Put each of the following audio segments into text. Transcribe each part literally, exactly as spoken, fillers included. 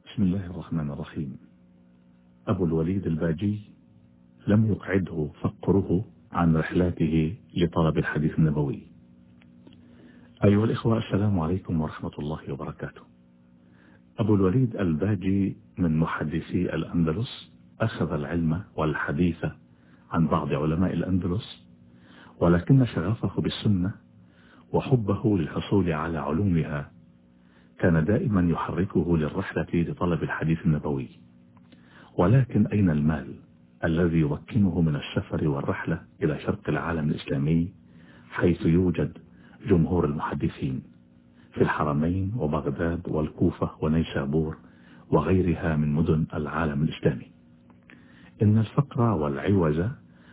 بسم الله الرحمن الرحيم. أبو الوليد الباجي لم يقعده فقره عن رحلاته لطلب الحديث النبوي. أيها الإخوة، السلام عليكم ورحمة الله وبركاته. أبو الوليد الباجي من محدثي الأندلس، أخذ العلم والحديث عن بعض علماء الأندلس، ولكن شغفه بالسنة وحبه للحصول على علومها كان دائما يحركه للرحلة لطلب الحديث النبوي. ولكن أين المال الذي يمكنه من السفر والرحلة إلى شرق العالم الإسلامي، حيث يوجد جمهور المحدثين في الحرمين وبغداد والكوفة ونيسابور وغيرها من مدن العالم الإسلامي؟ إن الفقر والعوز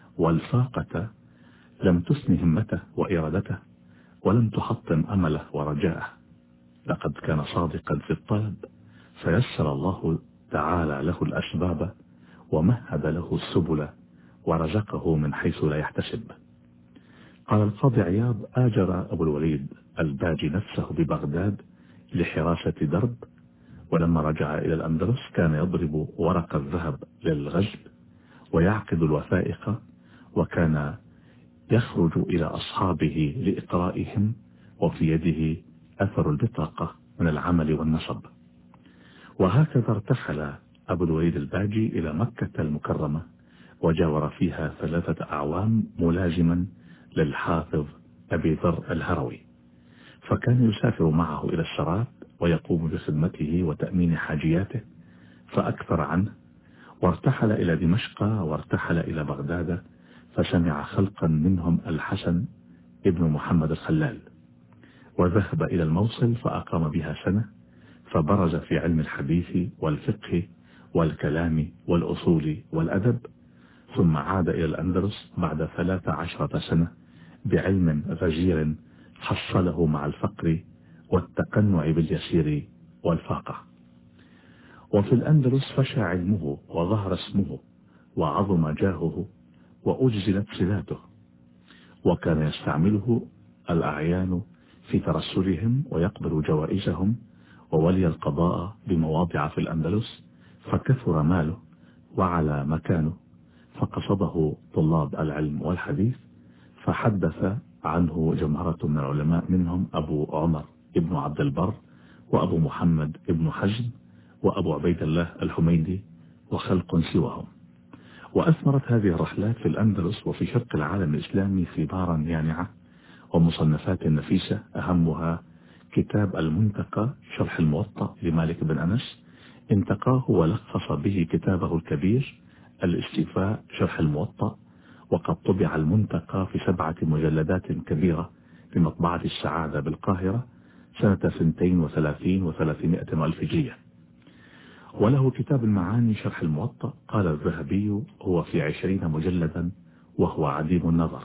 والفاقة لم تثن همته وإرادته، ولم تحطم أمله ورجاءه. لقد كان صادقا في الطلب، فيسر الله تعالى له الأسباب ومهد له السبل ورزقه من حيث لا يحتسب. قال القاضي عياض: آجر أبو الوليد الباجي نفسه ببغداد لحراسة درب، ولما رجع إلى الأندلس كان يضرب ورق الذهب للغزل ويعقد الوثائق، وكان يخرج إلى أصحابه لإقرائهم، وفي يده أثر البطاقة من العمل والنصب. وهكذا ارتحل أبو الوليد الباجي إلى مكة المكرمة، وجاور فيها ثلاثة أعوام ملازما للحافظ أبي ذر الهروي، فكان يسافر معه إلى السرات ويقوم بخدمته وتأمين حاجياته، فأكثر عنه. وارتحل إلى دمشق، وارتحل إلى بغداد، فسمع خلقا منهم الحسن ابن محمد الخلال، وذهب إلى الموصل فأقام بها سنة، فبرز في علم الحديث والفقه والكلام والأصول والأدب، ثم عاد إلى الأندلس بعد ثلاث عشرة سنة بعلم غزير حصله مع الفقر والتقنع باليسير والفاقة. وفي الأندلس فشى علمه وظهر اسمه وعظم جاهه وأجزلت صلاته، وكان يستعمله الأعيان في ترسلهم ويقبل جوائزهم، وولي القضاء بمواضع في الأندلس، فكثر ماله وعلى مكانه، فقصده طلاب العلم والحديث، فحدث عنه جمهرة من العلماء، منهم أبو عمر ابن عبد البر، وأبو محمد ابن حزم، وأبو عبيد الله الحميدي، وخلق سواهم. وأثمرت هذه الرحلات في الأندلس وفي شرق العالم الإسلامي ثمارا يانعة ومصنفات نفيسة، أهمها كتاب المنتقى شرح الموطأ لمالك بن أنس، انتقاه ولخص به كتابه الكبير الاستيفاء شرح الموطأ، وقد طبع المنتقى في سبعة مجلدات كبيرة في مطبعة السعادة بالقاهرة سنة اثنتين وثلاثين وثلاثمائة ألف هجرية. وله كتاب المعاني شرح الموطأ، قال الذهبي: هو في عشرين مجلدا وهو عديم النظر.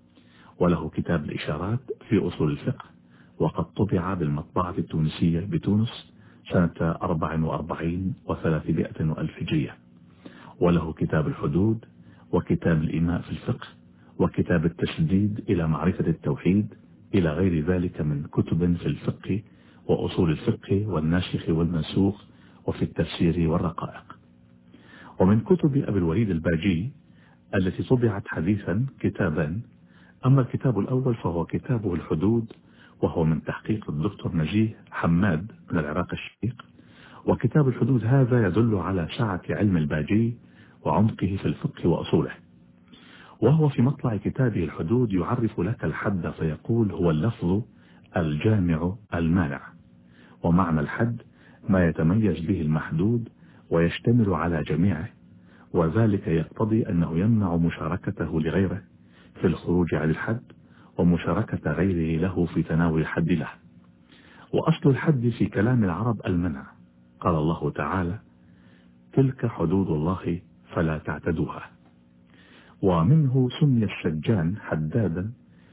وله كتاب الإشارات في أصول الفقه، وقد طبع بالمطبعة التونسية بتونس سنة أربع وأربعين وثلاثمائة ألف هجرية. وله كتاب الحدود، وكتاب الإيماء في الفقه، وكتاب التسديد إلى معرفة التوحيد، إلى غير ذلك من كتب في الفقه وأصول الفقه والناسخ والمنسوخ وفي التفسير والرقائق. ومن كتب أبي الوليد الباجي التي طبعت حديثا كتابان. أما الكتاب الأول فهو كتابه الحدود، وهو من تحقيق الدكتور نجيه حماد من العراق الشقيق. وكتاب الحدود هذا يدل على سعة علم الباجي وعمقه في الفقه وأصوله. وهو في مطلع كتابه الحدود يعرف لك الحد فيقول: هو اللفظ الجامع المانع. ومعنى الحد ما يتميز به المحدود ويشتمل على جميعه، وذلك يقتضي أنه يمنع مشاركته لغيره في الخروج عن الحد، ومشاركة غيره له في تناول الحد له. وأصل الحد في كلام العرب المنع، قال الله تعالى: تلك حدود الله فلا تعتدوها. ومنه سمي السجان حدادا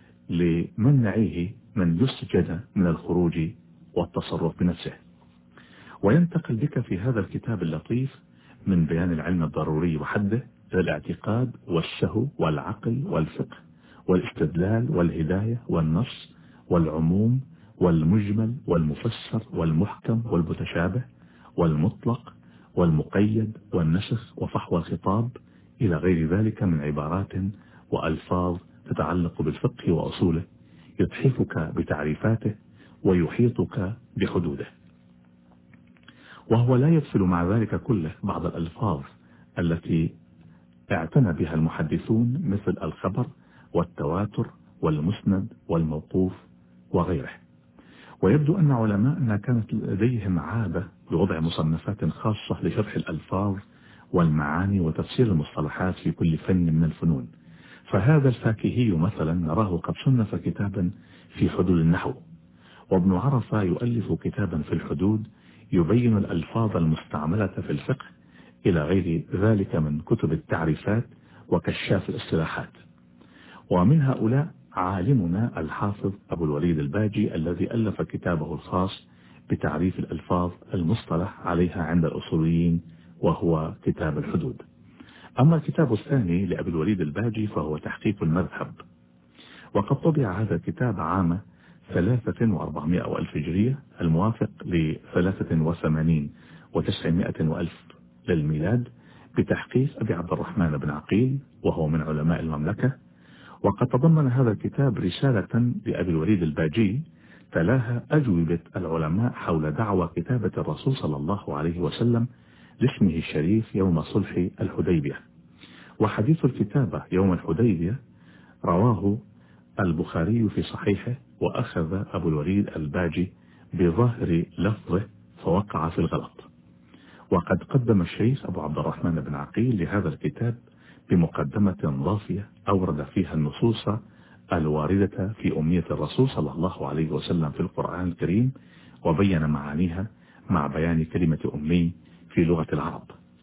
لمنعه من يسجن من الخروج والتصرف بنفسه. وينتقل بك في هذا الكتاب اللطيف من بيان العلم الضروري وحده إلى الاعتقاد والسهو والعقل والفقه والاستدلال والهداية والنص والعموم والمجمل والمفسر والمحكم والمتشابه والمطلق والمقيد والنسخ وفحوى الخطاب إلى غير ذلك من عبارات وألفاظ تتعلق بالفقه وأصوله، يتحفك بتعريفاته ويحيطك بحدوده. وهو لا يدخل مع ذلك كله بعض الألفاظ التي اعتنى بها المحدثون مثل الخبر والتواتر والمسند والموقوف وغيره. ويبدو أن علماءنا كانت لديهم عادة بوضع مصنفات خاصة لشرح الألفاظ والمعاني وتفسير المصطلحات في كل فن من الفنون. فهذا الفاكهي مثلا نراه قد صنف كتابا في حدود النحو، وابن عرفة يؤلف كتابا في الحدود يبين الألفاظ المستعملة في الفقه إلى غير ذلك من كتب التعريفات وكشاف الاصطلاحات. ومن هؤلاء عالمنا الحافظ أبو الوليد الباجي الذي ألف كتابه الخاص بتعريف الألفاظ المصطلح عليها عند الأصوليين، وهو كتاب الحدود. أما الكتاب الثاني لأبي الوليد الباجي فهو تحقيق المذهب، وقد طبع هذا الكتاب عام ثلاثة وأربعمائة وألف هجرية الموافق لثلاثة وثمانين وتسعمائة وألف للميلاد، بتحقيق أبي عبد الرحمن بن عقيل وهو من علماء المملكة. وقد تضمن هذا الكتاب رسالة لأبي الوليد الباجي تلاها أجوبة العلماء حول دعوى كتابة الرسول صلى الله عليه وسلم لاسمه الشريف يوم صلح الحديبية. وحديث الكتابة يوم الحديبية رواه البخاري في صحيحه، وأخذ أبو الوليد الباجي بظاهر لفظه فوقع في الغلط. وقد قدم الشيخ أبو عبد الرحمن بن عقيل لهذا الكتاب بمقدمة ضافية أورد فيها النصوص الواردة في أمنية الرسول صلى الله عليه وسلم في القرآن الكريم، وبين معانيها مع بيان كلمة أمي في لغة العرب.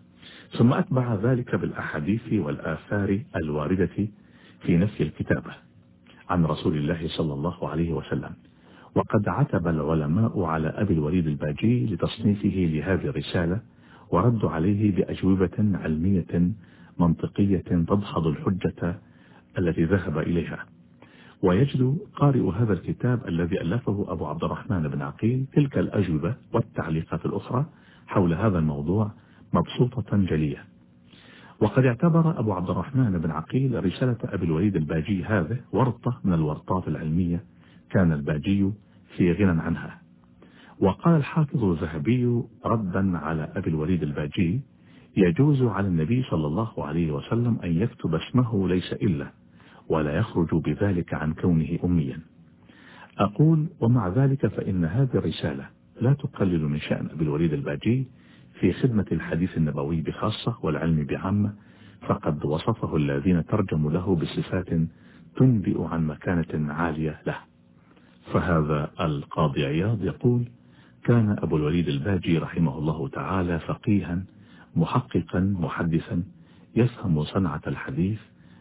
ثم أتبع ذلك بالأحاديث والآثار الواردة في نفي الكتابة عن رسول الله صلى الله عليه وسلم. وقد عتب العلماء على أبي الوليد الباجي لتصنيفه لهذه الرسالة، وردوا عليه بأجوبة علمية منطقية تدحض الحجة التي ذهب إليها. ويجد قارئ هذا الكتاب الذي ألفه أبو عبد الرحمن بن عقيل تلك الأجوبة والتعليقات الأخرى حول هذا الموضوع مبسوطة جلية. وقد اعتبر أبو عبد الرحمن بن عقيل رسالة أبي الوليد الباجي هذه ورطة من الورطات العلمية كان الباجي في غنى عنها. وقال الحافظ الذهبي ردا على أبي الوليد الباجي: يجوز على النبي صلى الله عليه وسلم أن يكتب اسمه ليس إلا، ولا يخرج بذلك عن كونه أميا. أقول ومع ذلك فإن هذه الرسالة لا تقلل من شأن أبي الوليد الباجي في خدمة الحديث النبوي بخاصة والعلم بعامة، فقد وصفه الذين ترجموا له بصفات تنبئ عن مكانة عالية له. فهذا القاضي عياض يقول: كان أبو الوليد الباجي رحمه الله تعالى فقيها محققا محدثا يفهم صنعة الحديث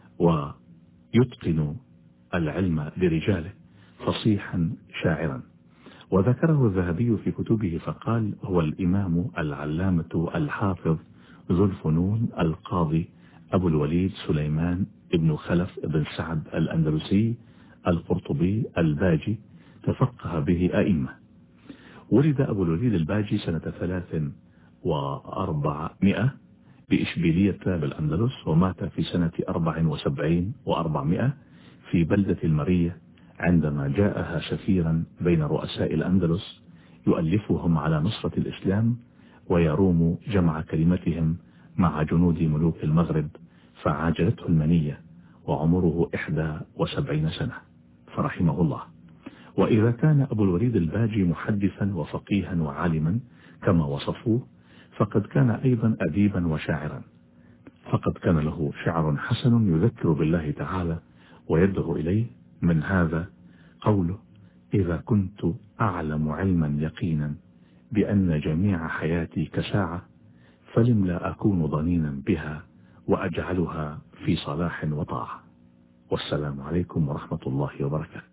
ويتقن العلم برجاله، فصيحا شاعرا. وذكره الذهبي في كتبه فقال: هو الإمام العلامة الحافظ ذو الفنون القاضي أبو الوليد سليمان ابن خلف بن سعد الأندلسي القرطبي الباجي، تفقه به أئمة. ولد أبو الوليد الباجي سنة ثلاث وأربعمائة بإشبيلية بالأندلس، ومات في سنة أربع وسبعين وأربعمائة في بلدة المرية عندما جاءها سفيرا بين رؤساء الأندلس يؤلفهم على نصرة الإسلام ويروم جمع كلمتهم مع جنود ملوك المغرب، فعاجلته المنية وعمره إحدى وسبعين سنة فرحمه الله. وإذا كان أبو الوليد الباجي محدثا وفقيها وعالما كما وصفوه، فقد كان أيضا أديبا وشاعرا، فقد كان له شعر حسن يذكر بالله تعالى ويدعو إليه. من هذا قوله: إذا كنت أعلم علما يقينا بأن جميع حياتي كساعة، فلم لا أكون ضنينا بها وأجعلها في صلاح وطاعة. والسلام عليكم ورحمة الله وبركاته.